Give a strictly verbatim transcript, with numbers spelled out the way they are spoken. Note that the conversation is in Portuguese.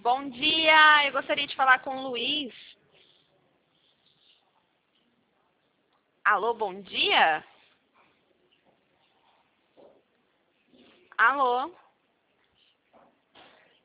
Bom dia, eu gostaria de falar com o Luiz. Alô, bom dia? Alô?